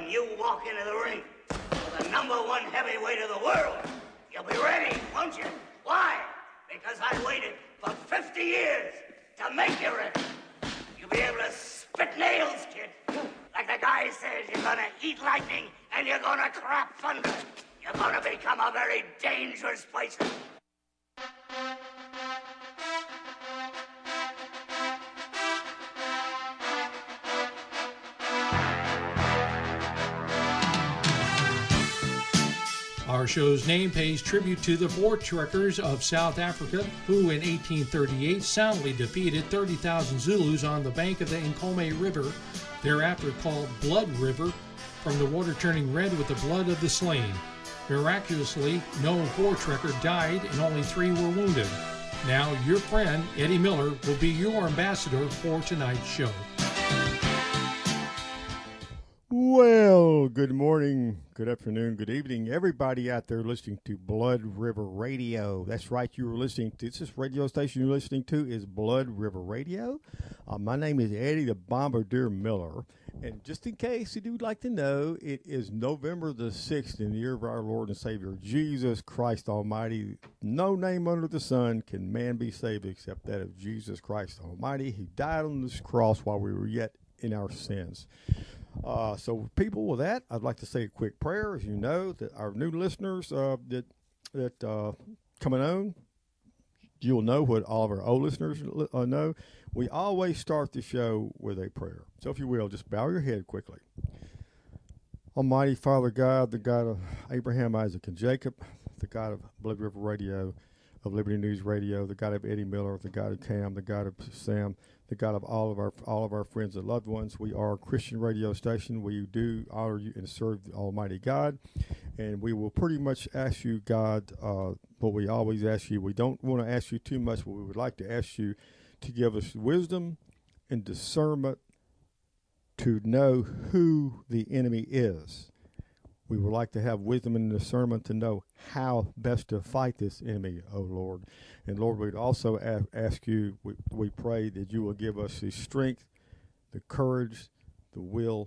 when you walk into the ring with the #1 heavyweight of the world, you'll be ready, won't you? Why? Because I waited for 50 years to make you ready. You'll be able to spit nails, kid. Like the guy says, you're gonna eat lightning and you're gonna crap thunder. You're gonna become a very dangerous person. Our show's name pays tribute to the Voortrekkers of South Africa, who in 1838 soundly defeated 30,000 Zulus on the bank of the Nkomo River, thereafter called Blood River, from the water turning red with the blood of the slain. Miraculously, no Voortrekker died and only 3 were wounded. Now, your friend, Eddie Miller, will be your ambassador for tonight's show. Well, good morning, good afternoon, good evening, everybody out there listening to Blood River Radio. That's right, you were listening to this radio station you're listening to is Blood River Radio. My name is Eddie the Bombardier Miller, and just in case you would like to know, it is November the 6th in the year of our Lord and Savior, Jesus Christ Almighty. No name under the sun can man be saved except that of Jesus Christ Almighty. He died on this cross while we were yet in our sins. So, people, with that, I'd like to say a quick prayer. As you know, that our new listeners that coming on, you'll know what all of our old listeners know. We always start the show with a prayer. So, if you will, just bow your head quickly. Almighty Father God, the God of Abraham, Isaac, and Jacob, the God of Blood River Radio, of Liberty News Radio, the God of Eddie Miller, the God of Cam, the God of Sam, the God of all of our friends and loved ones. We are a Christian radio station. We do honor you and serve the Almighty God, and we will pretty much ask you, God, what we always ask you. We don't want to ask you too much, but we would like to ask you to give us wisdom and discernment to know who the enemy is. We would like to have wisdom and discernment to know how best to fight this enemy, oh Lord. And Lord, we'd also ask you, we pray that you will give us the strength, the courage, the will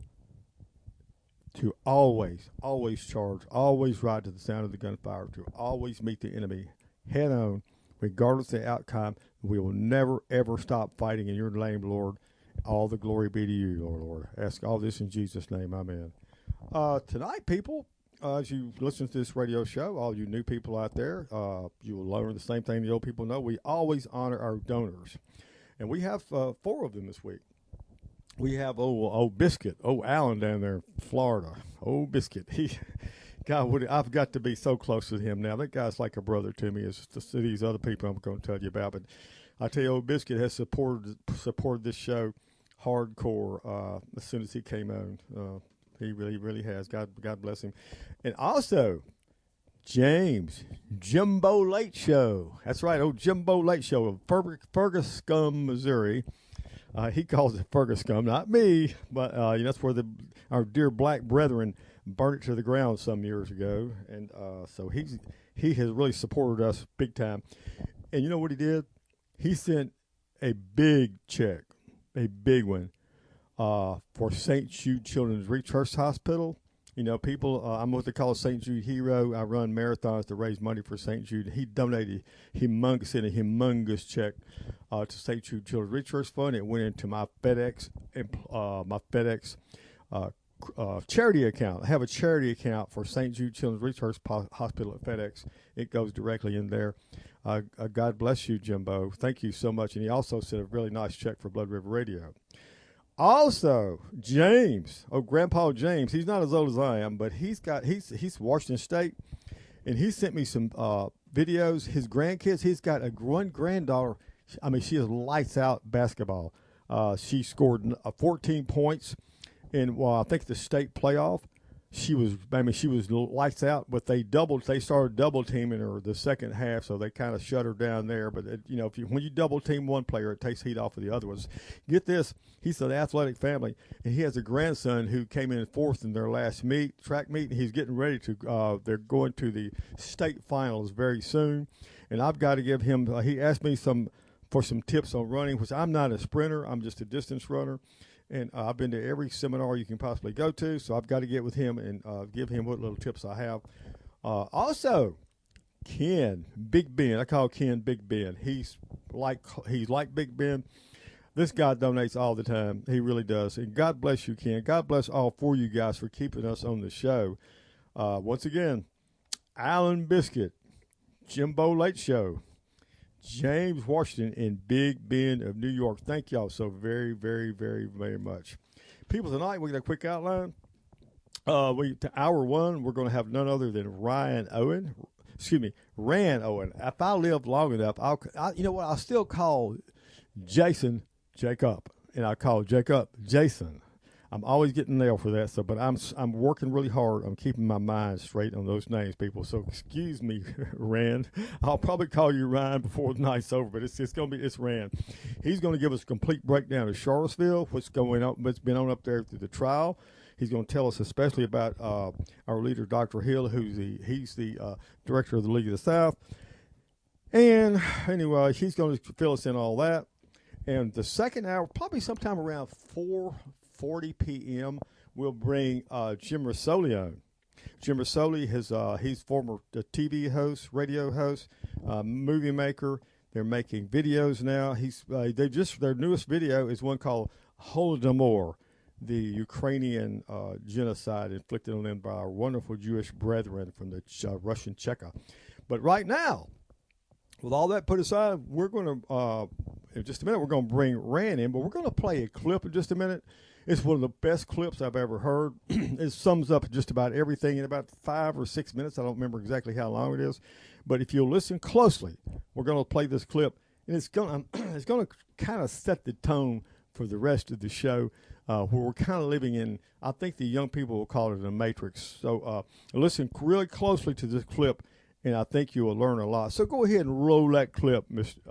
to always charge, always ride to the sound of the gunfire, to always meet the enemy head on, regardless of the outcome. We will never, ever stop fighting in your name, Lord. All the glory be to you, oh Lord. I ask all this in Jesus' name, amen. Tonight, people, as you listen to this radio show, all you new people out there, you will learn the same thing the old people know. We always honor our donors. And we have 4 of them this week. We have old Biscuit, old Alan down there in Florida. Old Biscuit. God, I've got to be so close to him now. That guy's like a brother to me, as to these other people I'm going to tell you about. But I tell you, old Biscuit has supported this show hardcore as soon as he came on. He really has. God bless him. And also, James, Jimbo Late Show. That's right, old Jimbo Late Show of Ferguscum, Missouri. He calls it Ferguscum, not me, but that's where our dear black brethren burned it to the ground some years ago. And so he has really supported us big time. And you know what he did? He sent a big check, a big one, for St. Jude Children's Research Hospital. You know, people, I'm what they call a St. Jude hero. I run marathons to raise money for St. Jude. He donated a humongous check to St. Jude Children's Research Fund. It went into my FedEx charity account. I have a charity account for St. Jude Children's Research Hospital at FedEx. It goes directly in there. God bless you, Jimbo. Thank you so much. And he also sent a really nice check for Blood River Radio. Also, James, Grandpa James, he's not as old as I am, but he's Washington State, and he sent me some videos. His grandkids, he's got one granddaughter. I mean, she is lights out basketball. She scored 14 points in, I think, the state playoff. She was lights out, but they started double teaming her the second half, so they kind of shut her down there. But when you double team one player, it takes heat off of the other ones. Get this, he's an athletic family, and he has a grandson who came in 4th in their last track meet, and he's getting ready to. They're going to the state finals very soon, and I've got to give him. He asked me for some tips on running, which I'm not a sprinter, I'm just a distance runner. And I've been to every seminar you can possibly go to, so I've got to get with him and give him what little tips I have. Also, Ken, Big Ben. I call Ken Big Ben. He's like Big Ben. This guy donates all the time. He really does. And God bless you, Ken. God bless all four of you guys for keeping us on the show. Once again, Alan Biscuit, Jimbo Late Show, James Washington, and Big Ben of New York. Thank y'all so very, very, very, very much. People, tonight we got a quick outline. To hour one, we're going to have none other than Rand Owen. If I live long enough, I'll still call Jason Jacob, and I call Jacob Jason. I'm always getting nailed for that, but I'm working really hard on keeping my mind straight on those names, people. So excuse me, Rand. I'll probably call you Ryan before the night's over, but it's Rand. He's going to give us a complete breakdown of Charlottesville, what's going on, what's been on up there through the trial. He's going to tell us especially about our leader, Dr. Hill, he's the director of the League of the South. And anyway, he's going to fill us in all that. And the second hour, probably sometime around 4:40 p.m., we'll bring Jim Rosoli on. Jim Rosoli he's former TV host, radio host, movie maker. They're making videos now. Their newest video is one called Holodomor, the Ukrainian genocide inflicted on them by our wonderful Jewish brethren from the Russian Cheka. But right now, with all that put aside, we're going to, in just a minute, we're going to bring Rand in, but we're going to play a clip in just a minute. It's one of the best clips I've ever heard. It sums up just about everything in about 5 or 6 minutes. I don't remember exactly how long it is. But if you'll listen closely, we're going to play this clip, and it's going to kind of set the tone for the rest of the show, where we're kind of living in, I think the young people will call it a matrix. So listen really closely to this clip, and I think you will learn a lot. So go ahead and roll that clip,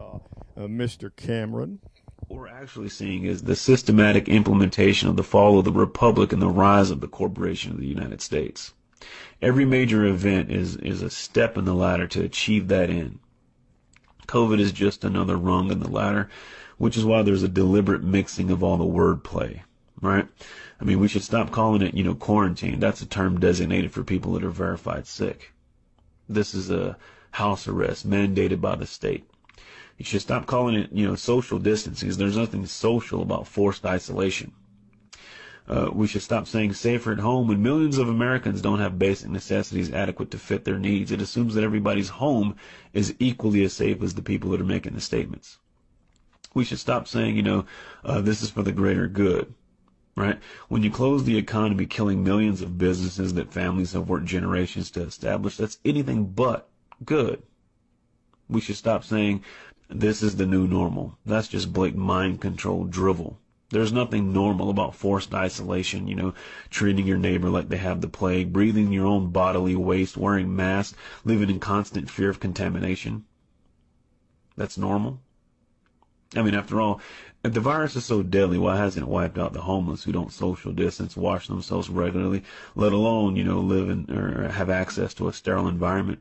Mr. Cameron. What we're actually seeing is the systematic implementation of the fall of the Republic and the rise of the corporation of the United States. Every major event is a step in the ladder to achieve that end. COVID is just another rung in the ladder, which is why there's a deliberate mixing of all the wordplay, right? I mean, we should stop calling it, quarantine. That's a term designated for people that are verified sick. This is a house arrest mandated by the state. You should stop calling it, social distancing, because there's nothing social about forced isolation. We should stop saying safer at home when millions of Americans don't have basic necessities adequate to fit their needs. It assumes that everybody's home is equally as safe as the people that are making the statements. We should stop saying, this is for the greater good, right? When you close the economy, killing millions of businesses that families have worked generations to establish, that's anything but good. We should stop saying this is the new normal. That's just blatant mind control drivel. There's nothing normal about forced isolation, treating your neighbor like they have the plague, breathing your own bodily waste, wearing masks, living in constant fear of contamination. That's normal. I mean, after all, if the virus is so deadly, why hasn't it wiped out the homeless who don't social distance, wash themselves regularly, let alone, live in or have access to a sterile environment?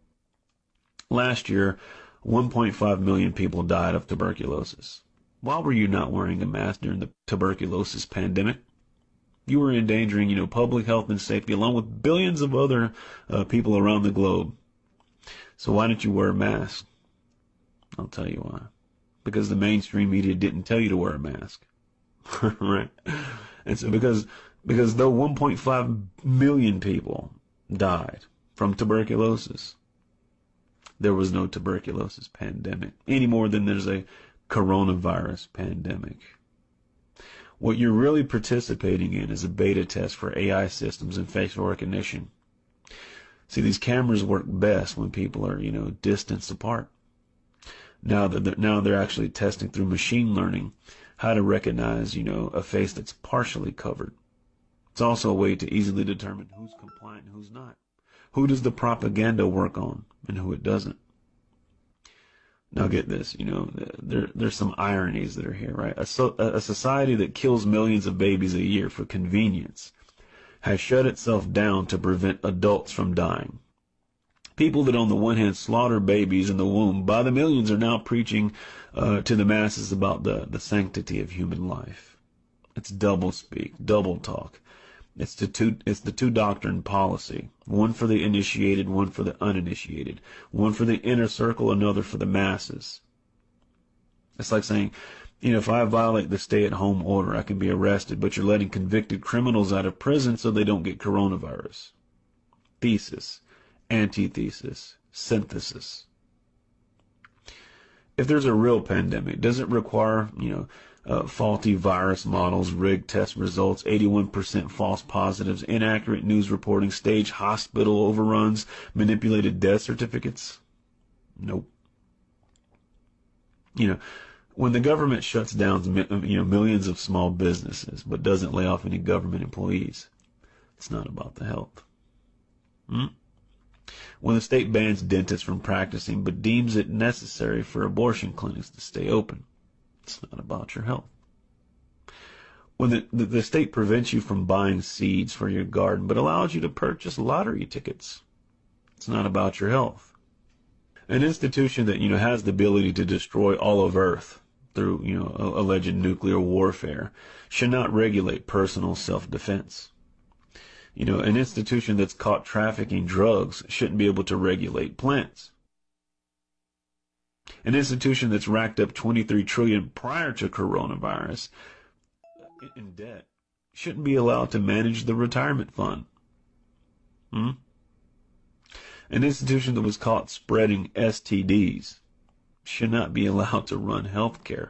Last year, 1.5 million people died of tuberculosis. Why were you not wearing a mask during the tuberculosis pandemic? You were endangering, public health and safety along with billions of other people around the globe. So why didn't you wear a mask? I'll tell you why. Because the mainstream media didn't tell you to wear a mask. Right? And so because though 1.5 million people died from tuberculosis, there was no tuberculosis pandemic any more than there's a coronavirus pandemic. What you're really participating in is a beta test for AI systems and facial recognition. See, these cameras work best when people are, distanced apart. Now they're actually testing through machine learning how to recognize, a face that's partially covered. It's also a way to easily determine who's compliant and who's not. Who does the propaganda work on and who it doesn't? Now get this, there's some ironies that are here, right? A society that kills millions of babies a year for convenience has shut itself down to prevent adults from dying. People that on the one hand slaughter babies in the womb by the millions are now preaching to the masses about the sanctity of human life. It's double speak, double talk. It's the two doctrine policy. One for the initiated, one for the uninitiated. One for the inner circle, another for the masses. It's like saying, if I violate the stay-at-home order, I can be arrested, but you're letting convicted criminals out of prison so they don't get coronavirus. Thesis, antithesis, synthesis. If there's a real pandemic, does it require, faulty virus models, rigged test results, 81% false positives, inaccurate news reporting, staged hospital overruns, manipulated death certificates? Nope. When the government shuts down, millions of small businesses, but doesn't lay off any government employees, it's not about the health. When the state bans dentists from practicing, but deems it necessary for abortion clinics to stay open, it's not about your health. When the state prevents you from buying seeds for your garden, but allows you to purchase lottery tickets, it's not about your health. An institution that, has the ability to destroy all of Earth through, alleged nuclear warfare should not regulate personal self-defense. An institution that's caught trafficking drugs shouldn't be able to regulate plants. An institution that's racked up $23 trillion prior to coronavirus in debt shouldn't be allowed to manage the retirement fund. An institution that was caught spreading STDs should not be allowed to run health care.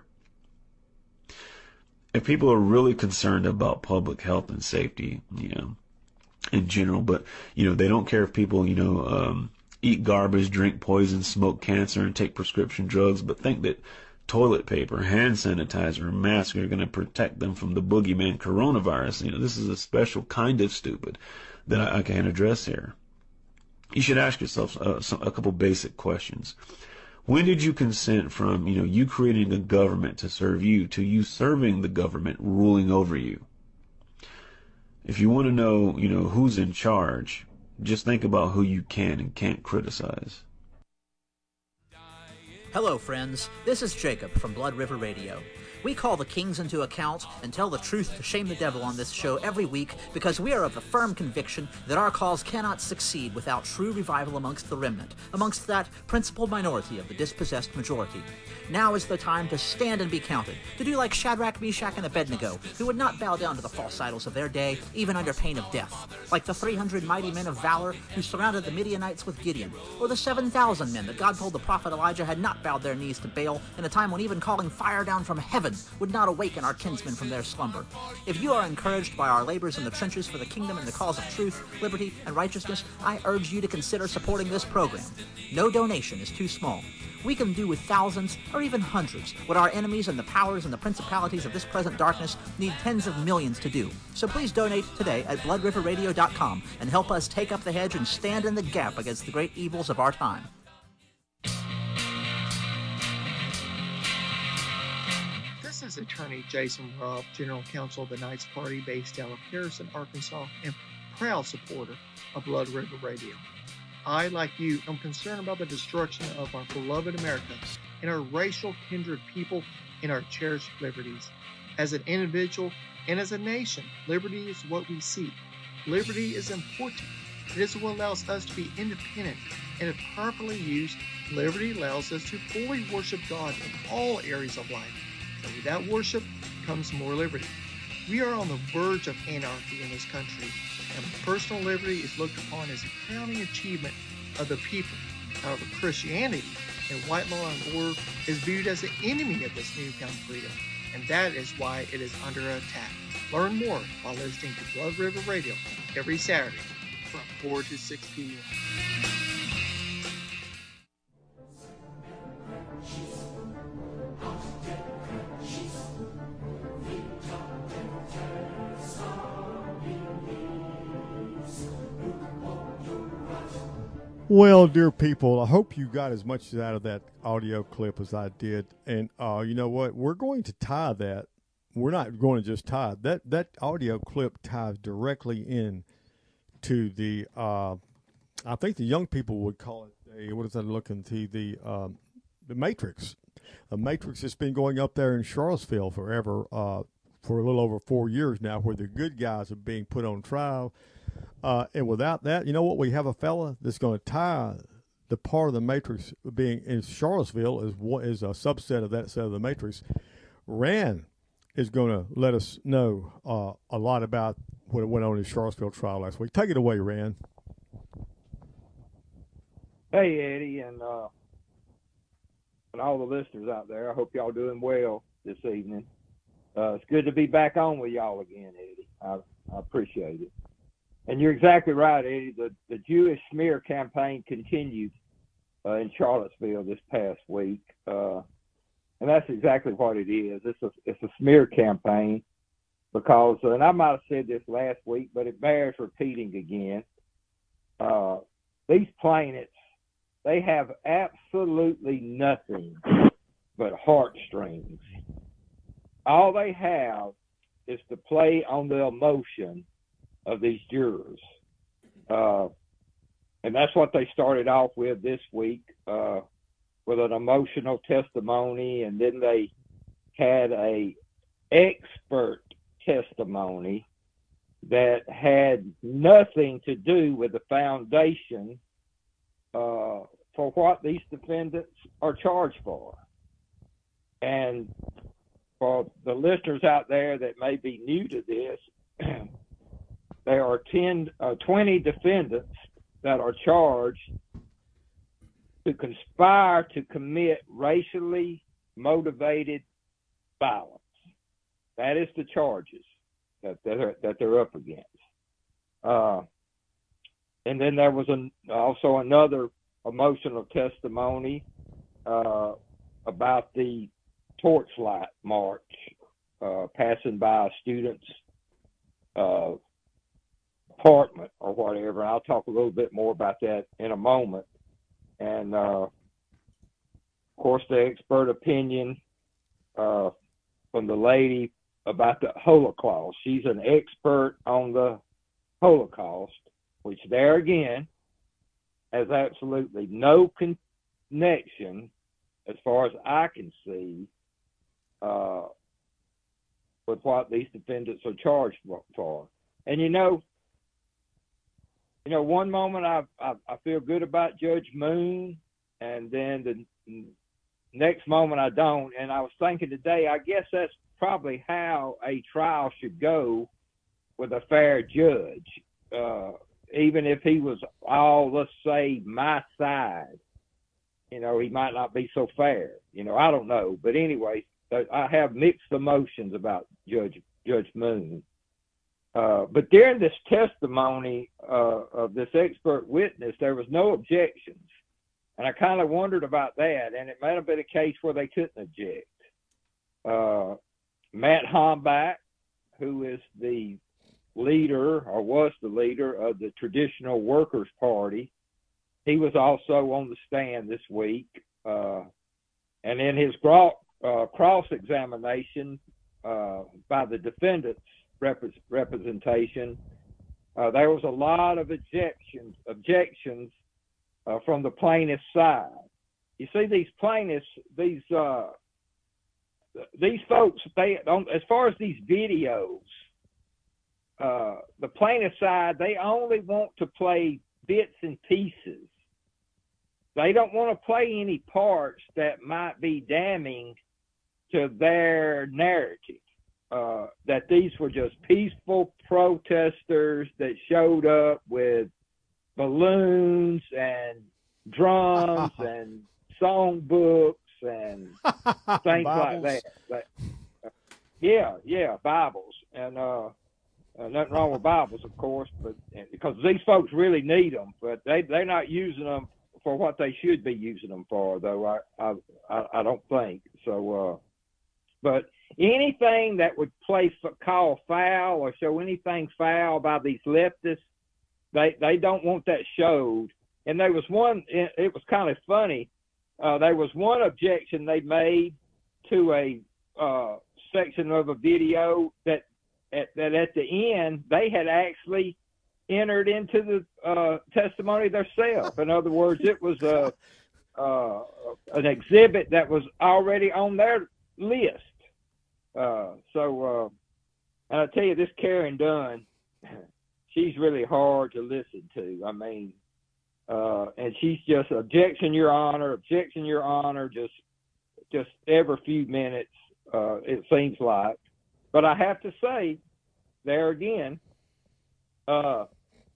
If people are really concerned about public health and safety, in general, but, they don't care if people, eat garbage, drink poison, smoke cancer, and take prescription drugs, but think that toilet paper, hand sanitizer, and masks are going to protect them from the boogeyman coronavirus. This is a special kind of stupid that I can't address here. You should ask yourself a couple basic questions. When did you consent from, you creating a government to serve you, to you serving the government ruling over you? If you want to know, who's in charge, just think about who you can and can't criticize. Hello, friends. This is Jacob from Blood River Radio. We call the kings into account and tell the truth to shame the devil on this show every week because we are of the firm conviction that our cause cannot succeed without true revival amongst the remnant, amongst that principal minority of the dispossessed majority. Now is the time to stand and be counted, to do like Shadrach, Meshach, and Abednego, who would not bow down to the false idols of their day, even under pain of death, like the 300 mighty men of valor who surrounded the Midianites with Gideon, or the 7,000 men that God told the prophet Elijah had not bowed their knees to Baal in a time when even calling fire down from heaven would not awaken our kinsmen from their slumber. If you are encouraged by our labors in the trenches for the kingdom and the cause of truth, liberty, and righteousness, I urge you to consider supporting this program. No donation is too small. We can do with thousands or even hundreds what our enemies and the powers and the principalities of this present darkness need tens of millions to do. So please donate today at bloodriverradio.com and help us take up the hedge and stand in the gap against the great evils of our time. This is Attorney Jason Robb, General Counsel of the Knights Party based out of Harrison, Arkansas, and proud supporter of Blood River Radio. I, like you, am concerned about the destruction of our beloved America and our racial kindred people and our cherished liberties. As an individual and as a nation, liberty is what we seek. Liberty is important. It is what allows us to be independent, and if properly used, liberty allows us to fully worship God in all areas of life. And with that worship comes more liberty. We are on the verge of anarchy in this country, and personal liberty is looked upon as a crowning achievement of the people. However, Christianity and white law and order is viewed as the enemy of this newfound freedom, and that is why it is under attack. Learn more by listening to Blood River Radio every Saturday from 4 to 6 p.m. Well, dear people, I hope you got as much out of that audio clip as I did. And you know what? We're going to tie that. We're not going to just tie that. That audio clip ties directly in to the, I think the young people would call it, what is that looking to, the Matrix. The Matrix has been going up there in Charlottesville forever. for a little over 4 years now, where the good guys are being put on trial. And without that, you know what? We have a fella that's going to tie the part of the matrix being in Charlottesville is a subset of that set of the matrix. Rand is going to let us know a lot about what went on in the Charlottesville trial last week. Take it away, Rand. Hey, Eddie, and all the listeners out there. I hope y'all doing well this evening. It's good to be back on with y'all again, Eddie. I appreciate it. And you're exactly right, Eddie. The Jewish smear campaign continued in Charlottesville this past week, and that's exactly what it is. It's a smear campaign because, and I might have said this last week, but it bears repeating again. These plaintiffs, they have absolutely nothing but heartstrings. All they have is to play on the emotion of these jurors. And that's what they started off with this week, with an emotional testimony, and then they had a expert testimony that had nothing to do with the foundation for what these defendants are charged for. And for the listeners out there that may be new to this, there are 20 defendants that are charged to conspire to commit racially motivated violence. That is the charges that they're up against. And then there was also another emotional testimony about the Torchlight March passing by a student's apartment or whatever. And I'll talk a little bit more about that in a moment. And of course, the expert opinion from the lady about the Holocaust. She's an expert on the Holocaust, which there again has absolutely no connection, as far as I can see, with what these defendants are charged for. And you know, one moment I feel good about Judge Moon, and then the next moment I don't. And I was thinking today, I guess that's probably how a trial should go with a fair judge. Even if he was all, let's say, my side, he might not be so fair. I don't know. But anyway, I have mixed emotions about Judge Moon. But during this testimony of this expert witness, there was no objections. And I kind of wondered about that, and it might have been a case where they couldn't object. Matt Hombach, who is the leader, or was the leader of the Traditional Workers Party, he was also on the stand this week. And in his cross-examination by the defendant's representation, there was a lot of objections from the plaintiff's side. You see, these plaintiffs, these folks, as far as these videos, the plaintiff side, they only want to play bits and pieces. They don't want to play any parts that might be damning to their narrative. That these were just peaceful protesters that showed up with balloons and drums and songbooks and things like that. Yeah, Bibles. And nothing wrong with Bibles, of course, but because these folks really need them, but they're not using them for what they should be using them for, though. I don't think so. But anything that would call foul or show anything foul by these leftists, they don't want that showed. And there was one. It was kind of funny. There was one objection they made to a section of a video that at the end they had actually entered into the testimony themselves. In other words, it was an exhibit that was already on their list. So And I tell you, this Karen Dunn, she's really hard to listen to. I mean, and she's just objection, Your Honor, just every few minutes, it seems like. But I have to say, there again, that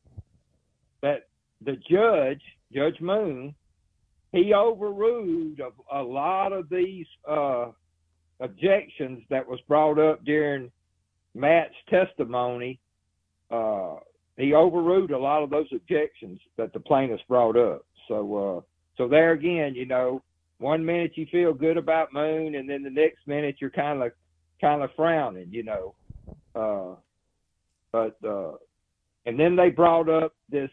the judge, Judge Moon, he overruled a lot of these objections that was brought up during Matt's testimony. He overruled a lot of those objections that the plaintiffs brought up. So there again, you know, 1 minute you feel good about Moon, and then the next minute you're kind of frowning, you know. And then they brought up this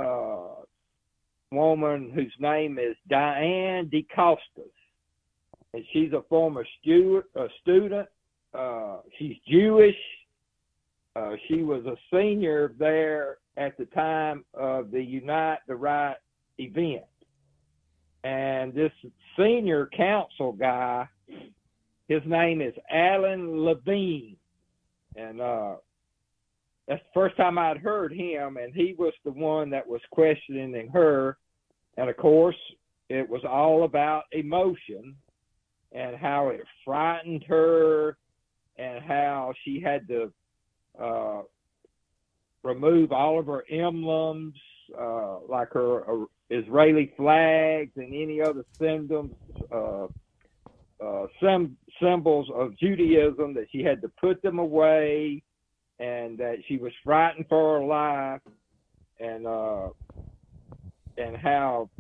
woman whose name is Diane DeCostas, and she's a former student. She's Jewish. She was a senior there at the time of the Unite the Right event. And this senior counsel guy, his name is Alan Levine. And that's the first time I'd heard him, and he was the one that was questioning her. And, of course, it was all about emotion and how it frightened her and how she had to remove all of her emblems, like her Israeli flags and any other symbols of Judaism, that she had to put them away, and that she was frightened for her life, and how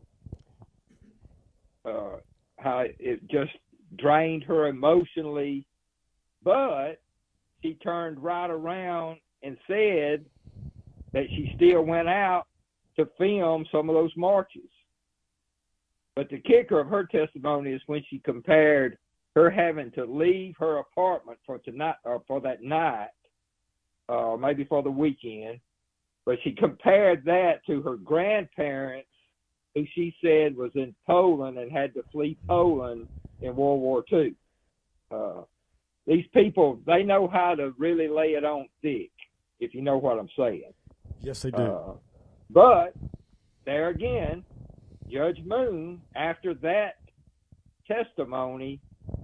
it just drained her emotionally. But she turned right around and said that she still went out to film some of those marches. But the kicker of her testimony is when she compared her having to leave her apartment for tonight, or for that night, or maybe for the weekend, but she compared that to her grandparents, who she said was in Poland and had to flee Poland in World War II. These people, they know how to really lay it on thick, if you know what I'm saying. Yes, they do. But there again, Judge Moon, after that testimony,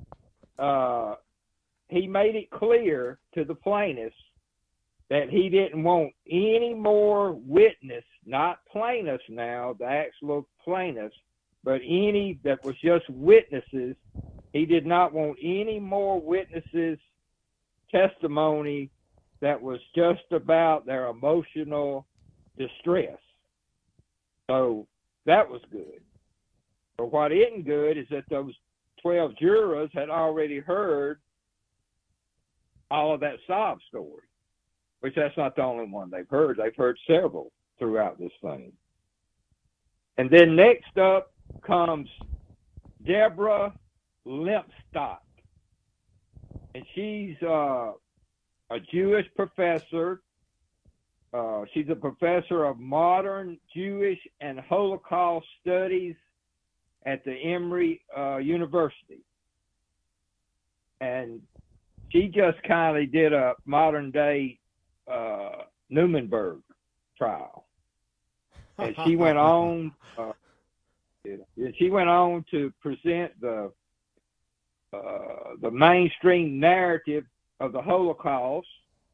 he made it clear to the plaintiffs that he didn't want any more witness, not plaintiffs now, the actual plaintiffs, but any that was just witnesses. He did not want any more witnesses' testimony that was just about their emotional distress. So that was good. But what isn't good is that those 12 jurors had already heard all of that sob story, which that's not the only one they've heard. They've heard several throughout this thing. And then next up comes Deborah Lempstock. And she's a Jewish professor. She's a professor of modern Jewish and Holocaust studies at the Emory University. And she just kind of did a modern day Nuremberg trial. And she went on to present the mainstream narrative of the Holocaust,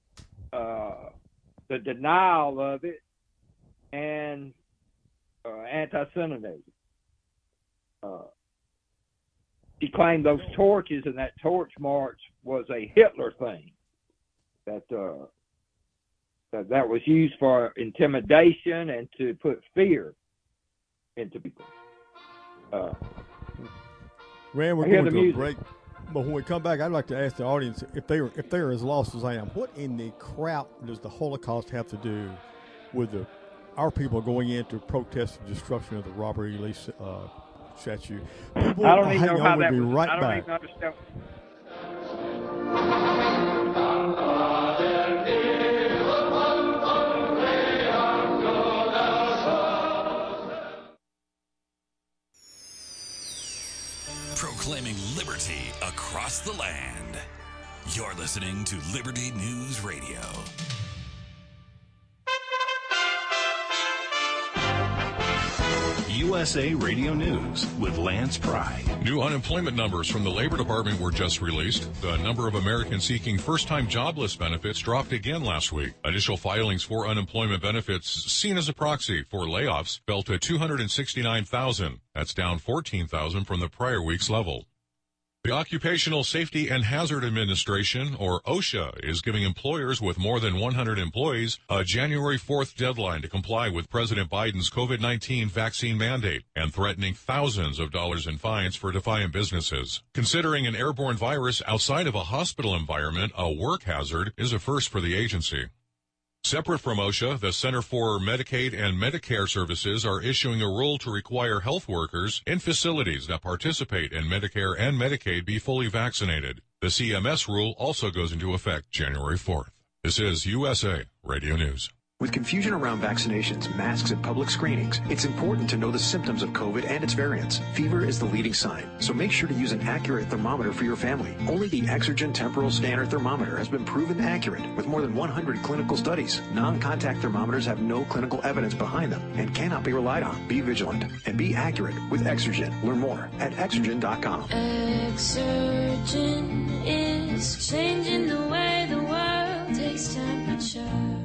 the denial of it, and anti-Semitism. She claimed those torches and that torch march was a Hitler thing, that was used for intimidation and to put fear into people. Rand, we're going to a break, but when we come back, I'd like to ask the audience, if they're as lost as I am, what in the crap does the Holocaust have to do with our people going in to protest the destruction of the Robert E. Lee statue? People, I don't even know how that was. Right I don't back. even understand. Proclaiming liberty across the land. You're listening to Liberty News Radio. USA Radio News with Lance Pry. New unemployment numbers from the Labor Department were just released. The number of Americans seeking first-time jobless benefits dropped again last week. Initial filings for unemployment benefits, seen as a proxy for layoffs, fell to 269,000. That's down 14,000 from the prior week's level. The Occupational Safety and Hazard Administration, or OSHA, is giving employers with more than 100 employees a January 4th deadline to comply with President Biden's COVID-19 vaccine mandate and threatening thousands of dollars in fines for defiant businesses. Considering an airborne virus outside of a hospital environment a work hazard is a first for the agency. Separate from OSHA, the Center for Medicaid and Medicare Services are issuing a rule to require health workers in facilities that participate in Medicare and Medicaid be fully vaccinated. The CMS rule also goes into effect January 4th. This is USA Radio News. With confusion around vaccinations, masks, and public screenings, it's important to know the symptoms of COVID and its variants. Fever is the leading sign, so make sure to use an accurate thermometer for your family. Only the Exergen Temporal Scanner Thermometer has been proven accurate with more than 100 clinical studies. Non-contact thermometers have no clinical evidence behind them and cannot be relied on. Be vigilant and be accurate with Exergen. Learn more at Exergen.com. Exergen is changing the way the world takes temperature.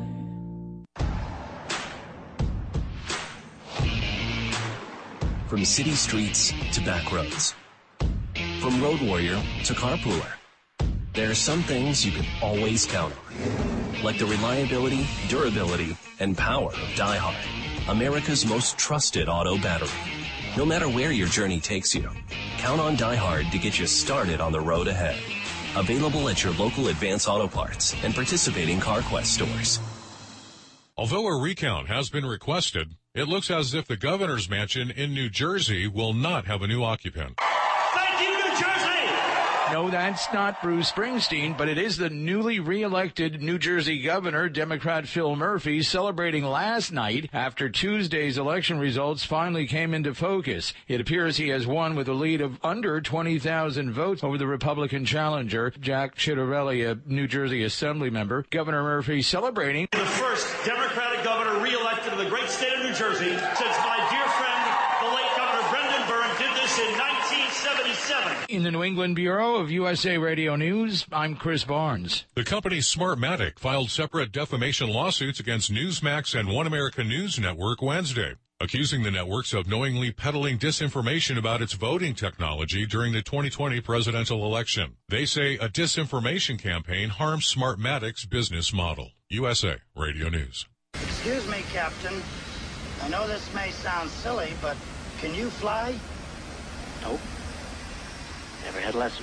From city streets to back roads. From road warrior to carpooler. There are some things you can always count on. Like the reliability, durability, and power of DieHard, America's most trusted auto battery. No matter where your journey takes you, count on DieHard to get you started on the road ahead. Available at your local Advance Auto Parts and participating CarQuest stores. Although a recount has been requested, it looks as if the governor's mansion in New Jersey will not have a new occupant. Thank you, New Jersey! No, that's not Bruce Springsteen, but it is the newly re-elected New Jersey governor, Democrat Phil Murphy, celebrating last night after Tuesday's election results finally came into focus. It appears he has won with a lead of under 20,000 votes over the Republican challenger, Jack Ciattarelli, a New Jersey Assembly member. Governor Murphy celebrating the first Democratic governor re-elected in the great state of New Jersey since my dear friend, the late Governor Brendan Byrne, did this in 1977. In the New England Bureau of USA Radio News, I'm Chris Barnes. The company Smartmatic filed separate defamation lawsuits against Newsmax and One America News Network Wednesday, accusing the networks of knowingly peddling disinformation about its voting technology during the 2020 presidential election. They say a disinformation campaign harms Smartmatic's business model. USA Radio News. Excuse me, Captain. I know this may sound silly, but can you fly? Nope. Never had a lesson.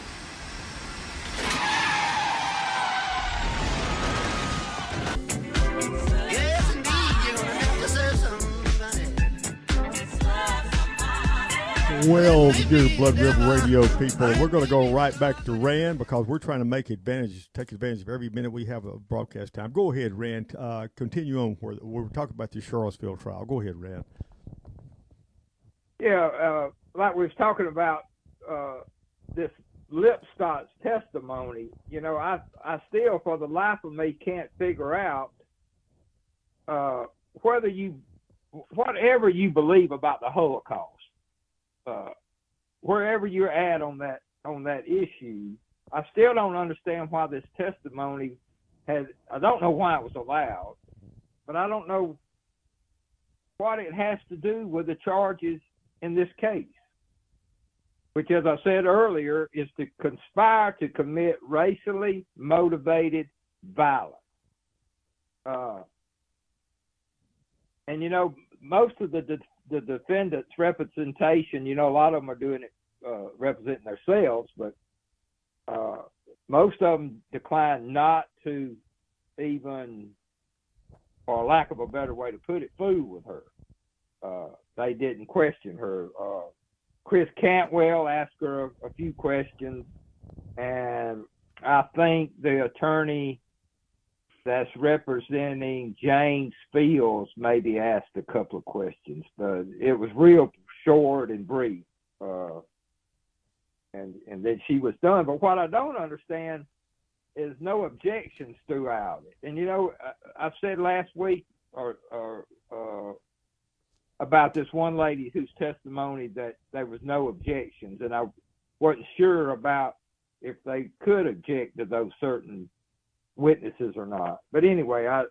Yes, indeed, you're gonna have to say something. Well, dear Blood River Radio people, we're going to go right back to Rand because we're trying to take advantage of every minute we have of broadcast time. Go ahead, Rand. Continue on where we're talking about the Charlottesville trial. Go ahead, Rand. Yeah, like we was talking about this Lipstock's testimony. You know, I still, for the life of me, can't figure out whatever you believe about the Holocaust. Wherever you're at on that issue, I still don't understand why this testimony I don't know why it was allowed, but I don't know what it has to do with the charges in this case, which, as I said earlier, is to conspire to commit racially motivated violence. And, you know, most of the defendants' representation, you know, a lot of them are doing it, representing themselves, but most of them declined not to even, for lack of a better way to put it, fool with her. They didn't question her. Chris Cantwell asked her a few questions, and I think the attorney that's representing James Fields maybe asked a couple of questions, but it was real short and brief, and then she was done. But what I don't understand is no objections throughout it. And, you know, I said last week about this one lady whose testimony that there was no objections, and I wasn't sure about if they could object to those certain witnesses or not. But anyway, I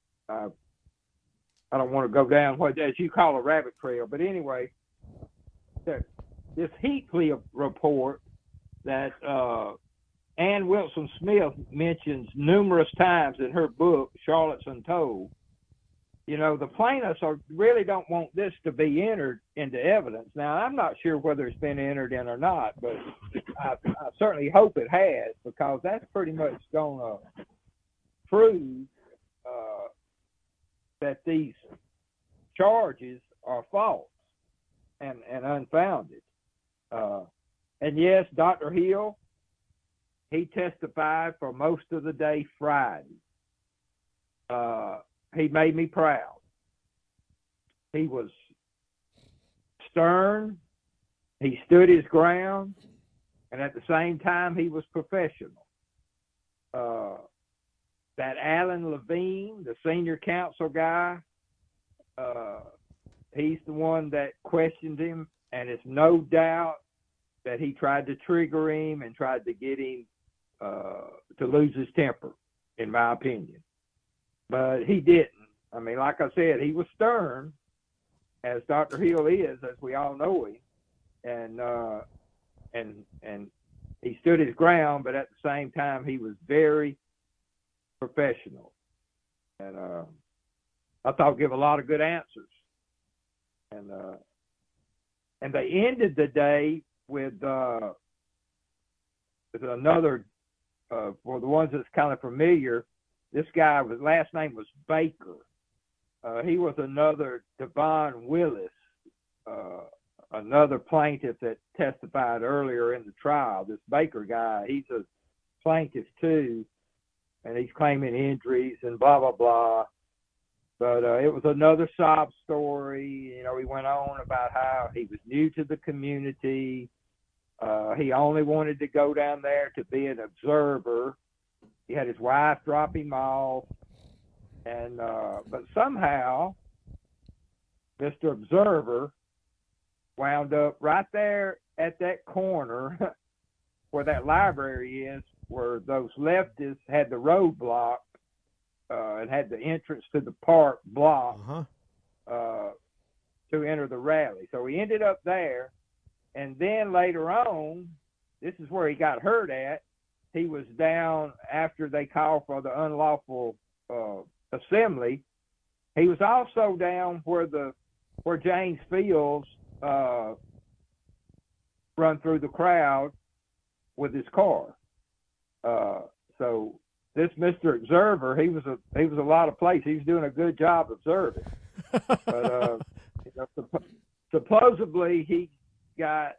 don't want to go down what, as you call, a rabbit trail. But anyway, this Heatley report that Ann Wilson Smith mentions numerous times in her book, Charlotte's Untold, you know, the plaintiffs really don't want this to be entered into evidence. Now, I'm not sure whether it's been entered in or not, but I certainly hope it has, because that's pretty much going to prove that these charges are false and unfounded. And yes, Dr. Hill, he testified for most of the day Friday. He made me proud. He was stern. He stood his ground. And at the same time, he was professional. That Alan Levine, the senior counsel guy, he's the one that questioned him. And it's no doubt that he tried to trigger him and tried to get him to lose his temper, in my opinion. But he didn't. I mean, like I said, he was stern, as Dr. Hill is, as we all know him, and he stood his ground. But at the same time, he was very professional, and I thought give a lot of good answers. And they ended the day with another. For the ones that's kind of familiar, this guy, his last name was Baker. He was another Devon Willis, another plaintiff that testified earlier in the trial. This Baker guy, he's a plaintiff too, and he's claiming injuries and blah, blah, blah. But it was another sob story. You know, he went on about how he was new to the community. He only wanted to go down there to be an observer. He had his wife drop him off. And but somehow, Mr. Observer wound up right there at that corner where that library is, where those leftists had the road blocked and had the entrance to the park blocked to enter the rally. So he ended up there. And then later on, this is where he got hurt at. He was down after they called for the unlawful assembly. He was also down where James Fields run through the crowd with his car. So this Mr. Observer, he was a lot of places. He was doing a good job observing. But supposedly he got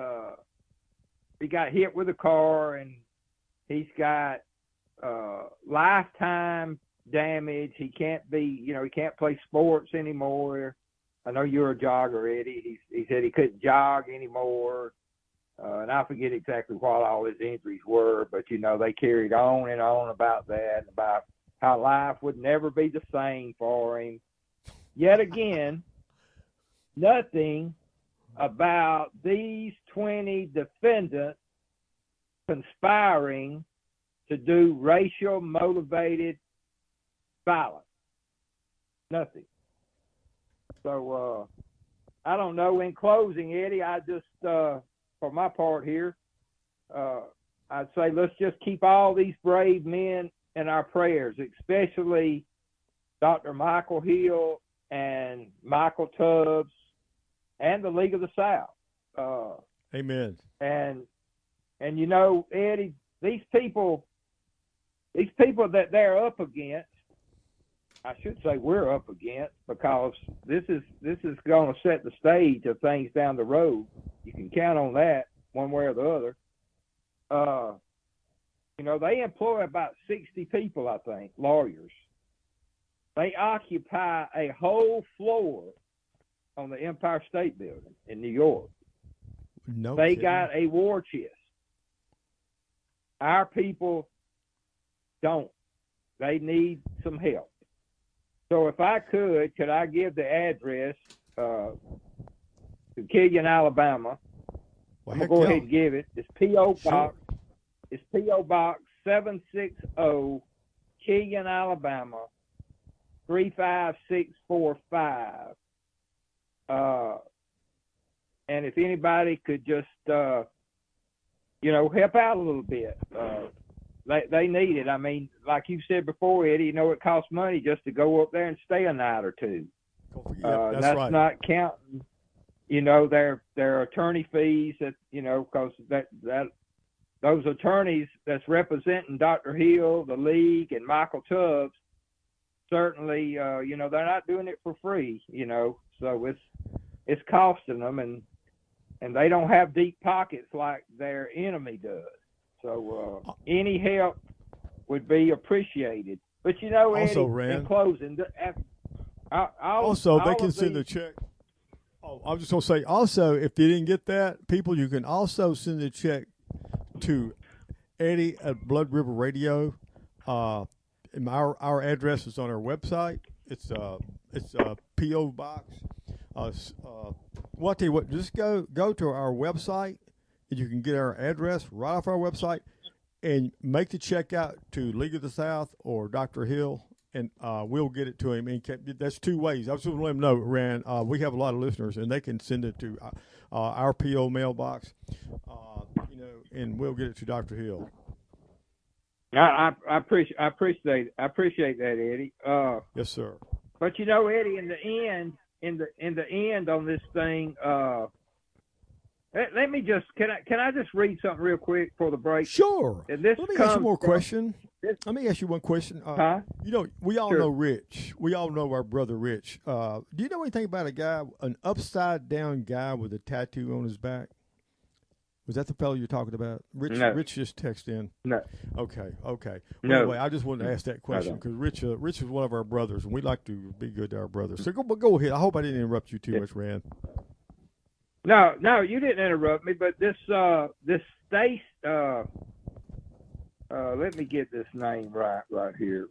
hit with a car, and he's got lifetime damage. He can't he can't play sports anymore. I know you're a jogger, Eddie. He said he couldn't jog anymore. And I forget exactly what all his injuries were, but, they carried on and on about that, about how life would never be the same for him. Yet again, nothing about these 20 defendants conspiring to do racial motivated violence. Nothing. So I don't know. In closing, Eddie, I just for my part here, I'd say let's just keep all these brave men in our prayers, especially Dr. Michael Hill and Michael Tubbs and the League of the South. Amen. And Eddie, these people that they're up against, I should say we're up against, because this is going to set the stage of things down the road. You can count on that one way or the other. They employ about 60 people, I think, lawyers. They occupy a whole floor on the Empire State Building in New York. No they kidding. Got a war chest. Our people don't. They need some help. So if I could I give the address to Killian, Alabama? Well, I'm going to go ahead and give it. It's P.O. Box. Sure. It's P.O. Box 760, Killian, Alabama, 35645. And if anybody could just, help out a little bit. They need it. I mean, like you said before, Eddie, it costs money just to go up there and stay a night or two. That's right. Not counting, their attorney fees that, because those attorneys that's representing Dr. Hill, the league, and Michael Tubbs, certainly, they're not doing it for free, so it's costing them, and they don't have deep pockets like their enemy does. So any help would be appreciated. But Eddie, also, Rand, in closing, they can send a check. Oh, I was just going to say, also, if you didn't get that, people, you can also send a check to Eddie at Blood River Radio. And our address is on our website. It's P.O. Box. Well, I'll tell you what, just go to our website, and you can get our address right off our website, and make the check out to League of the South or Dr. Hill, and we'll get it to him. And that's two ways. I was just going to let him know, Rand, we have a lot of listeners, and they can send it to our P.O. mailbox, and we'll get it to Dr. Hill. I appreciate that, Eddie. Yes, sir. But Eddie, in the end on this thing, let me just can I just read something real quick for the break? Sure. Let me ask you one question. Let me ask you one question. We all know Rich. We all know our brother Rich. Do you know anything about an upside down guy with a tattoo on his back? Was that the fellow you're talking about? Rich, no. Rich just texted in. No. Okay. Well, no. Anyway, I just wanted to ask that question because Rich is one of our brothers, and we like to be good to our brothers. So go ahead. I hope I didn't interrupt you too much, Rand. No, you didn't interrupt me. But this Stace, let me get this name right here.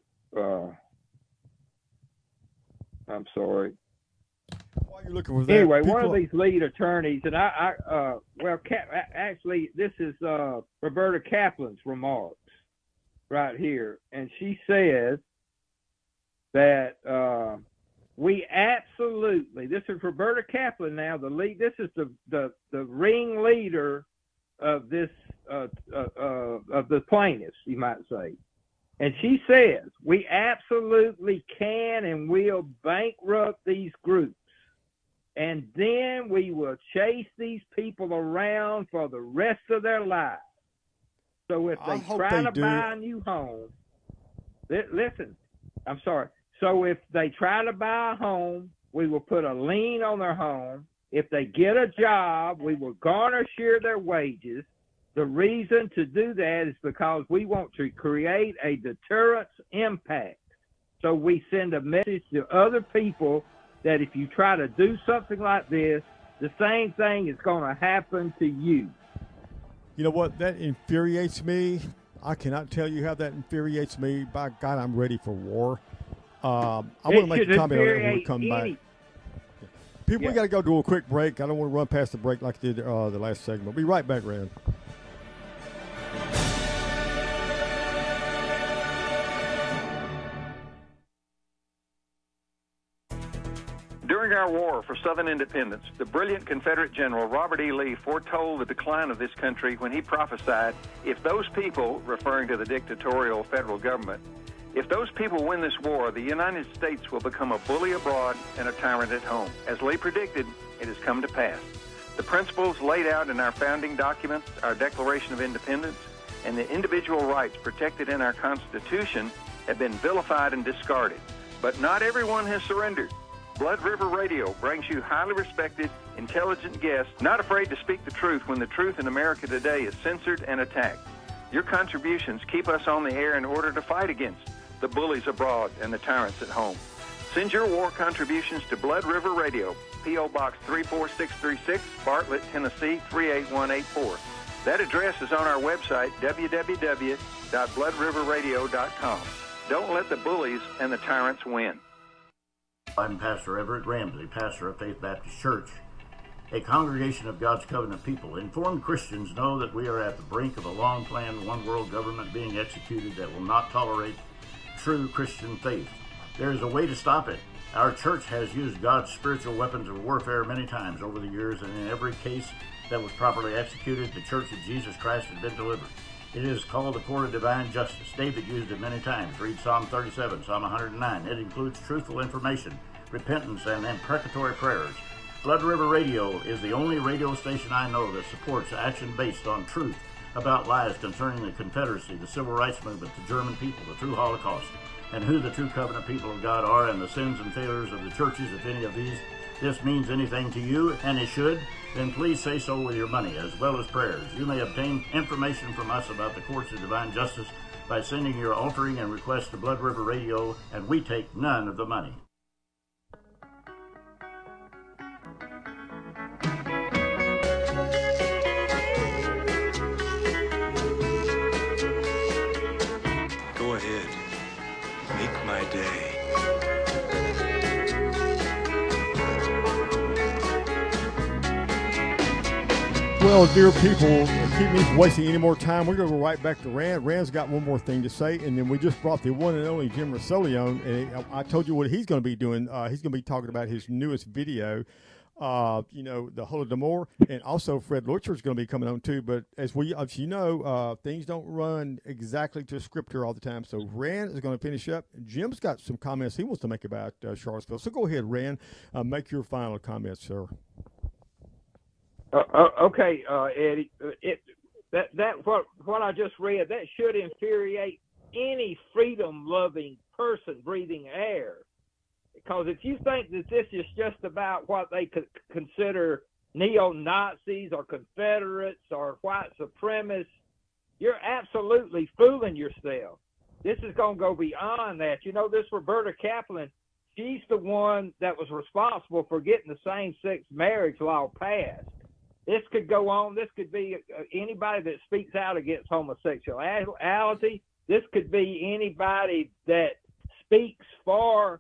I'm sorry. While you're looking for that, anyway, one of these lead attorneys, and actually, this is Roberta Kaplan's remarks right here, and she says that we absolutely. This is Roberta Kaplan now. This is the ringleader of this of the plaintiffs, you might say. And she says, we absolutely can and will bankrupt these groups. And then we will chase these people around for the rest of their lives. So if they try to buy a new home, listen, I'm sorry. So if they try to buy a home, we will put a lien on their home. If they get a job, we will garnish their wages. The reason to do that is because we want to create a deterrence impact. So we send a message to other people that if you try to do something like this, the same thing is going to happen to you. You know what? That infuriates me. I cannot tell you how that infuriates me. By God, I'm ready for war. I want to make a comment on that when we come back. People, we got to go do a quick break. I don't want to run past the break like I did the last segment. We'll be right back, Rand. During our war for Southern independence, the brilliant Confederate General Robert E. Lee foretold the decline of this country when he prophesied, if those people, referring to the dictatorial federal government, if those people win this war, the United States will become a bully abroad and a tyrant at home. As Lee predicted, it has come to pass. The principles laid out in our founding documents, our Declaration of Independence, and the individual rights protected in our Constitution have been vilified and discarded. But not everyone has surrendered. Blood River Radio brings you highly respected, intelligent guests, not afraid to speak the truth when the truth in America today is censored and attacked. Your contributions keep us on the air in order to fight against the bullies abroad and the tyrants at home. Send your war contributions to Blood River Radio, P.O. Box 34636, Bartlett, Tennessee 38184. That address is on our website, www.blrradio.com. www.bloodriverradio.com. Don't let the bullies and the tyrants win. I'm Pastor Everett Ramsey, pastor of Faith Baptist Church, a congregation of God's covenant people. Informed Christians know that we are at the brink of a long-planned one-world government being executed that will not tolerate true Christian faith. There is a way to stop it. Our church has used God's spiritual weapons of warfare many times over the years, and in every case that was properly executed, the Church of Jesus Christ has been delivered. It is called the court of divine justice. David used it many times. Read Psalm 37, Psalm 109. It includes truthful information, repentance, and imprecatory prayers. Blood River Radio is the only radio station I know that supports action based on truth about lies concerning the Confederacy, the Civil Rights Movement, the German people, the true Holocaust, and who the true covenant people of God are, and the sins and failures of the churches. If any of this means anything to you, and it should, then please say so with your money as well as prayers. You may obtain information from us about the courts of divine justice by sending your altering and request to Blood River Radio, and we take none of the money. Go ahead. Make my day. Well, dear people, keep me from wasting any more time. We're going to go right back to Rand. Rand's got one more thing to say, and then we just brought the one and only Jim Rosselli on, and I told you what he's going to be doing. He's going to be talking about his newest video, the Holodomor, and also Fred Lutcher is going to be coming on too. But as you know, things don't run exactly to script here all the time. So Rand is going to finish up. Jim's got some comments he wants to make about Charlottesville. So go ahead, Rand, make your final comments, sir. Okay, Eddie. What I just read, that should infuriate any freedom-loving person breathing air. Because if you think that this is just about what they could consider neo-Nazis or Confederates or white supremacists, you're absolutely fooling yourself. This is going to go beyond that. You know, this Roberta Kaplan, she's the one that was responsible for getting the same-sex marriage law passed. This could go on. This could be anybody that speaks out against homosexuality. This could be anybody that speaks for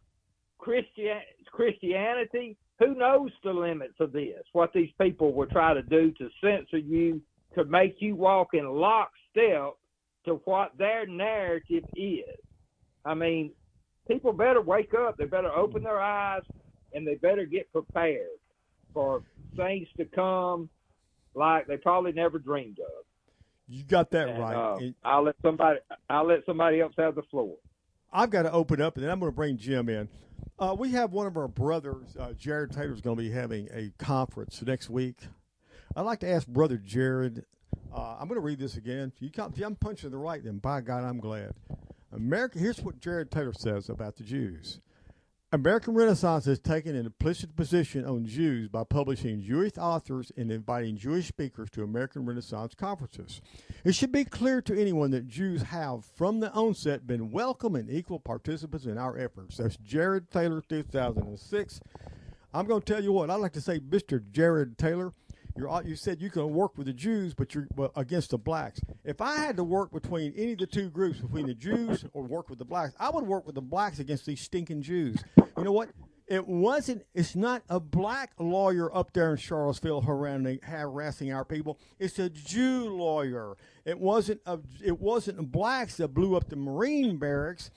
Christianity. Who knows the limits of this, what these people will try to do to censor you, to make you walk in lockstep to what their narrative is. I mean, people better wake up. They better open their eyes, and they better get prepared for things to come like they probably never dreamed of. You got that right. I'll let somebody else have the floor. I've got to open up, and then I'm going to bring Jim in. We have one of our brothers, Jared Taylor, is going to be having a conference next week. I'd like to ask Brother Jared. I'm going to read this again. If I'm punching the right, then by God, I'm glad. Here's what Jared Taylor says about the Jews. American Renaissance has taken an implicit position on Jews by publishing Jewish authors and inviting Jewish speakers to American Renaissance conferences. It should be clear to anyone that Jews have, from the onset, been welcome and equal participants in our efforts. That's Jared Taylor, 2006. I'm going to tell you what, I'd like to say, Mr. Jared Taylor, you said you can work with the Jews, but you're against the blacks. If I had to work between any of the two groups, between the Jews or work with the blacks, I would work with the blacks against these stinking Jews. You know what? It's not a black lawyer up there in Charlottesville harassing our people. It's a Jew lawyer. It wasn't blacks that blew up the Marine barracks.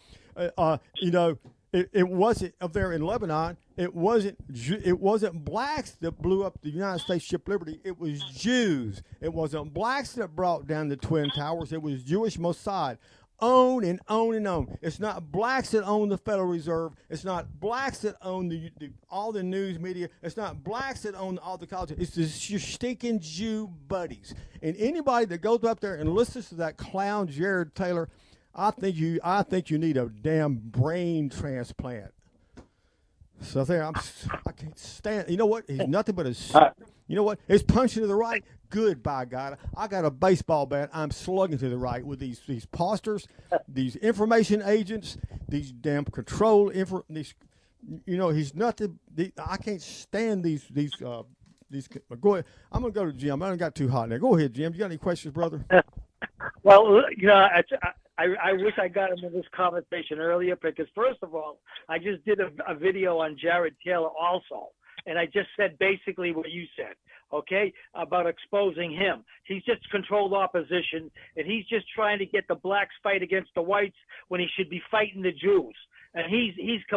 It wasn't up there in Lebanon. It wasn't blacks that blew up the United States ship Liberty. It was Jews. It wasn't blacks that brought down the Twin Towers. It was Jewish Mossad. On and on and on. It's not blacks that own the Federal Reserve. It's not blacks that own all the news media. It's not blacks that own all the colleges. It's your stinking Jew buddies. And anybody that goes up there and listens to that clown Jared Taylor, I think you need a damn brain transplant. So there, I can't stand. You know what? He's nothing but you know what? It's punching to the right. Good, by God. I got a baseball bat. I'm slugging to the right with these posters, these information agents, these damn these. You know, he's nothing. I can't stand these. Go ahead. I'm gonna go to Jim. I don't got too hot now. Go ahead, Jim. You got any questions, brother? Well, you know, I wish I got into this conversation earlier because, first of all, I just did a video on Jared Taylor also, and I just said basically what you said, okay, about exposing him. He's just controlled opposition, and he's just trying to get the blacks fight against the whites when he should be fighting the Jews. And he's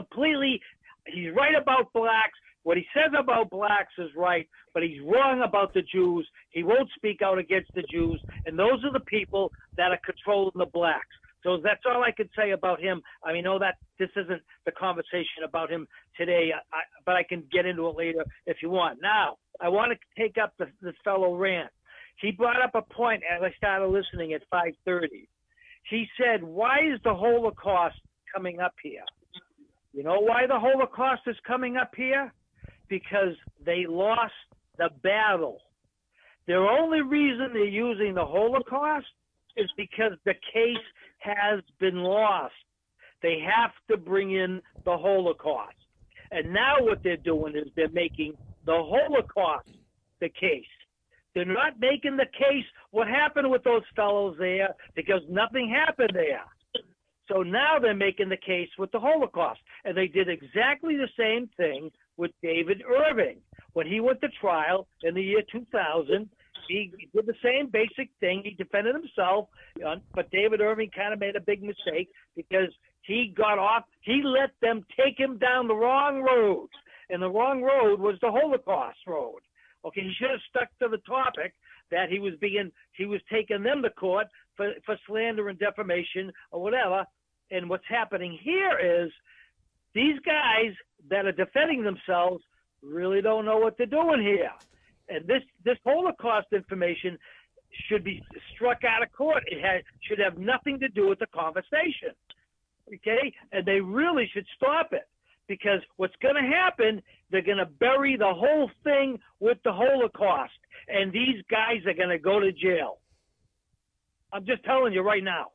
right about blacks. What he says about blacks is right, but he's wrong about the Jews. He won't speak out against the Jews, and those are the people that are controlling the blacks. So that's all I could say about him. I mean, that this isn't the conversation about him today, but I can get into it later if you want. Now, I want to take up this fellow rant. He brought up a point as I started listening at 5:30. He said, why is the Holocaust coming up here? You know why the Holocaust is coming up here? Because they lost the battle. The only reason they're using the Holocaust is because the case has been lost. They have to bring in the Holocaust. And now what they're doing is they're making the Holocaust the case. They're not making the case what happened with those fellows there because nothing happened there. So now they're making the case with the Holocaust. And they did exactly the same thing with David Irving. When he went to trial in the year 2000, he did the same basic thing. He defended himself, but David Irving kind of made a big mistake because he got off. He let them take him down the wrong road, and the wrong road was the Holocaust road. Okay, he should have stuck to the topic that he was taking them to court for slander and defamation or whatever. And what's happening here is these guys that are defending themselves really don't know what they're doing here. And this Holocaust information should be struck out of court. It should have nothing to do with the conversation. Okay? And they really should stop it. Because what's going to happen, they're going to bury the whole thing with the Holocaust. And these guys are going to go to jail. I'm just telling you right now.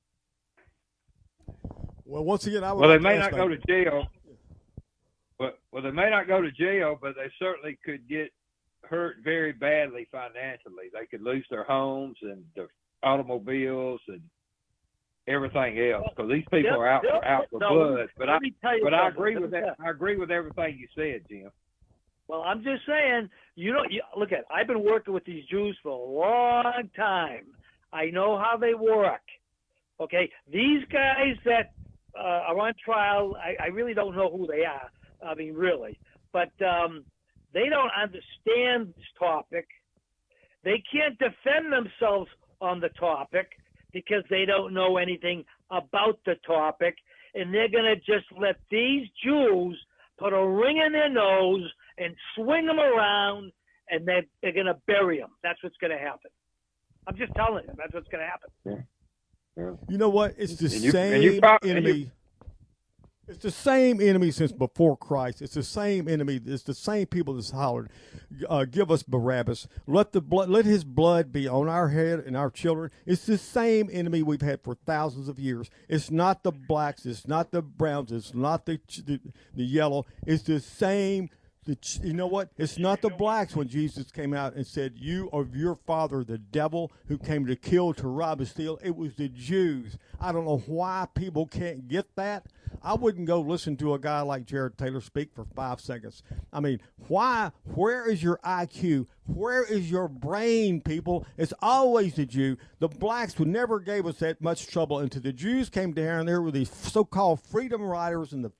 Well, once again, they may not go to jail. Well, they may not go to jail, but they certainly could get hurt very badly financially. They could lose their homes and their automobiles and everything else because these people are out for blood. But I agree with that. I agree with everything you said, Jim. Well, I'm just saying, look at. I've been working with these Jews for a long time. I know how they work. Okay, these guys that are on trial, I really don't know who they are. I mean, really, but they don't understand this topic. They can't defend themselves on the topic because they don't know anything about the topic, and they're going to just let these Jews put a ring in their nose and swing them around, and they're going to bury them. That's what's going to happen. I'm just telling you, that's what's going to happen. Yeah. You know what? It's the same enemy. It's the same enemy since before Christ. It's the same enemy. It's the same people that's hollered, "Give us Barabbas. Let his blood be on our head and our children." It's the same enemy we've had for thousands of years. It's not the blacks. It's not the browns. It's not the yellow. It's the same. You know what? It's not the blacks when Jesus came out and said, "You are your father, the devil, who came to kill, to rob, and steal." It was the Jews. I don't know why people can't get that. I wouldn't go listen to a guy like Jared Taylor speak for 5 seconds. I mean, why? Where is your IQ? Where is your brain, people? It's always the Jew. The blacks would never gave us that much trouble until the Jews came down, and there were these so-called freedom riders in the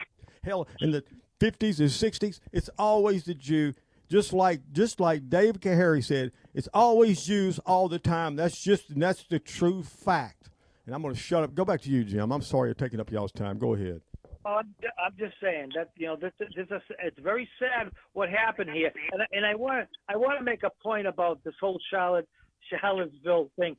50s and 60s. It's always the Jew. Just like Dave Kahary said, it's always Jews all the time. That's the true fact. And I'm going to shut up. Go back to you, Jim. I'm sorry for taking up y'all's time. Go ahead. I'm just saying that it's very sad what happened here, and I want to make a point about this whole Charlottesville thing.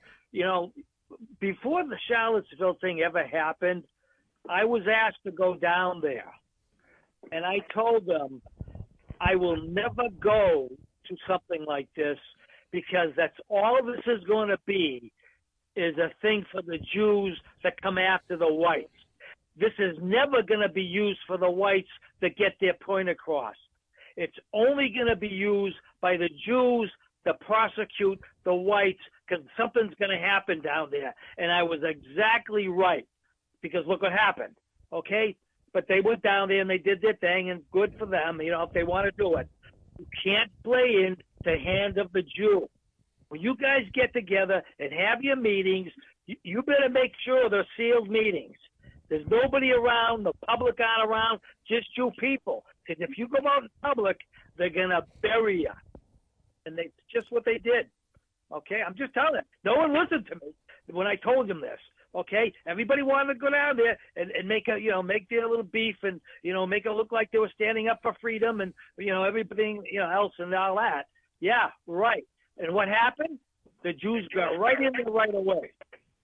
Before the Charlottesville thing ever happened, I was asked to go down there, and I told them I will never go to something like this because that's all this is going to be is a thing for the Jews that come after the whites. This is never going to be used for the whites to get their point across. It's only going to be used by the Jews to prosecute the whites because something's going to happen down there. And I was exactly right, because look what happened, okay? But they went down there and they did their thing, and good for them, if they want to do it. You can't play in the hand of the Jew. When you guys get together and have your meetings, you better make sure they're sealed meetings. There's nobody around, the public aren't around, just you people. Because if you go out in public, they're going to bury you. And that's just what they did. Okay? I'm just telling you. No one listened to me when I told them this. Okay? Everybody wanted to go down there and make make their little beef and, make it look like they were standing up for freedom and, everything, else and all that. Yeah, right. And what happened? The Jews got right in there right away.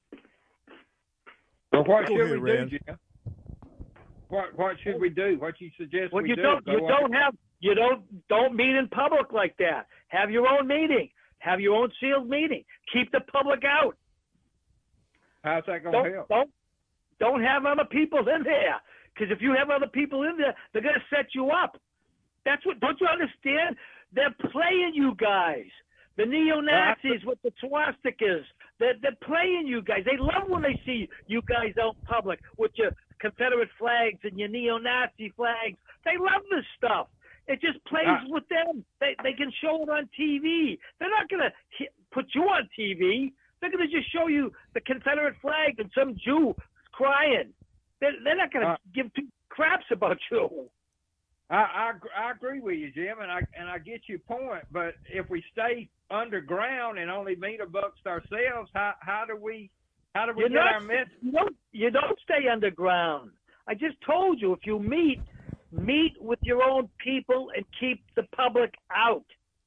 So what should we do, Jim? What should we do? What you suggest we do? Don't meet in public like that. Have your own meeting. Have your own sealed meeting. Keep the public out. How's that going to help? Don't have other people in there. Because if you have other people in there, they're going to set you up. Don't you understand? They're playing you guys. The neo-Nazis with the swastikas, they're playing you guys. They love when they see you guys out in public with your Confederate flags and your neo-Nazi flags. They love this stuff. It just plays with them. They can show it on TV. They're not going to put you on TV. They're going to just show you the Confederate flag and some Jew crying. They're not going to give two craps about you. I agree with you, Jim, and I get your point. But if we stay underground and only meet amongst ourselves, how do we get our message? You don't stay underground. I just told you, if you meet with your own people and keep the public out.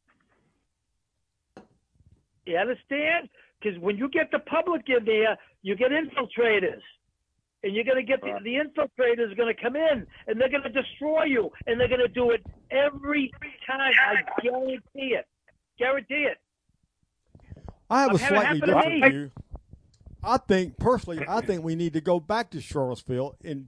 You understand? Because when you get the public in there, you get infiltrators. And you're going to get the infiltrators are going to come in, and they're going to destroy you, and they're going to do it every time. I guarantee it. Guarantee it. I have a slightly different view. I think we need to go back to Charlottesville in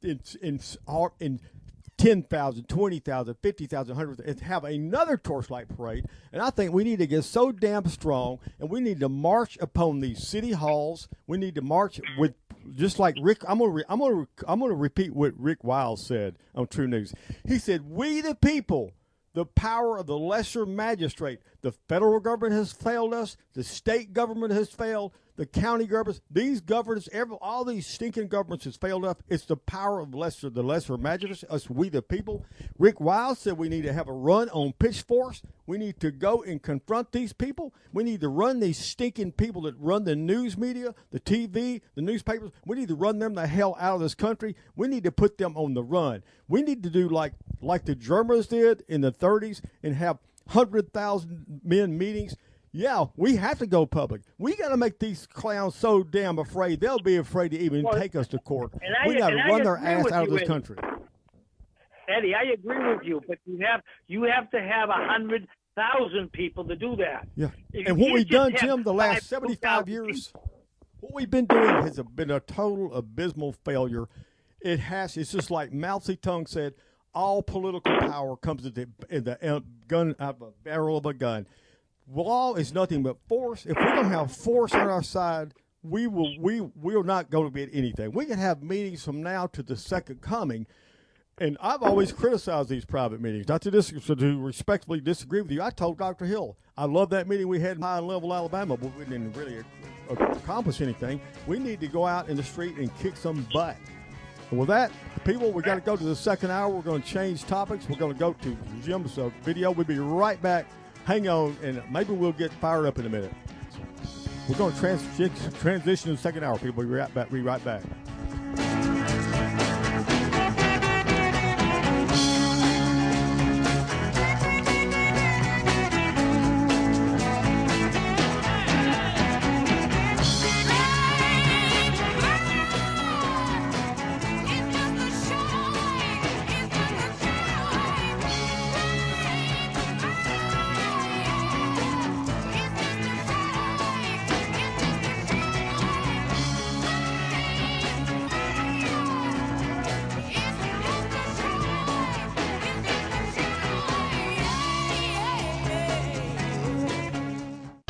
10,000, 20,000, 50,000, 100,000, and have another torchlight parade. And I think we need to get so damn strong, and we need to march upon these city halls. We need to march with, just like Rick. I'm gonna repeat what Rick Wiles said on True News. He said, "We the people, the power of the lesser magistrate. The federal government has failed us. The state government has failed. The county governments, these governments, all these stinking governments has failed us. It's the power of the lesser magistrates, us, we the people." Rick Wiles said we need to have a run on pitchforks. We need to go and confront these people. We need to run these stinking people that run the news media, the TV, the newspapers. We need to run them the hell out of this country. We need to put them on the run. We need to do like the Germans did in the 30s and have 100,000 men meetings. Yeah, we have to go public. We got to make these clowns so damn afraid they'll be afraid to even take us to court. We got to run their ass out of this country. Eddie, I agree with you, but you have to have 100,000 people to do that. Yeah, and what we've done, Jim, the last 75 years, what we've been doing has been a total abysmal failure. It's just like Mao Zedong said, all political power comes in the gun out of a barrel of a gun. Law is nothing but force. If we don't have force on our side, we're not going to be at anything. We can have meetings from now to the second coming, and I've always criticized these private meetings. Not to respectfully disagree with you. I told Dr. Hill, I love that meeting we had in High Level, Alabama, but we didn't really accomplish anything. We need to go out in the street and kick some butt. And with that, people, we got to go to the second hour. We're going to change topics. We're going to go to Jim's video. We'll be right back. Hang on, and maybe we'll get fired up in a minute. We're going to transition to the second hour, people. We'll be right back.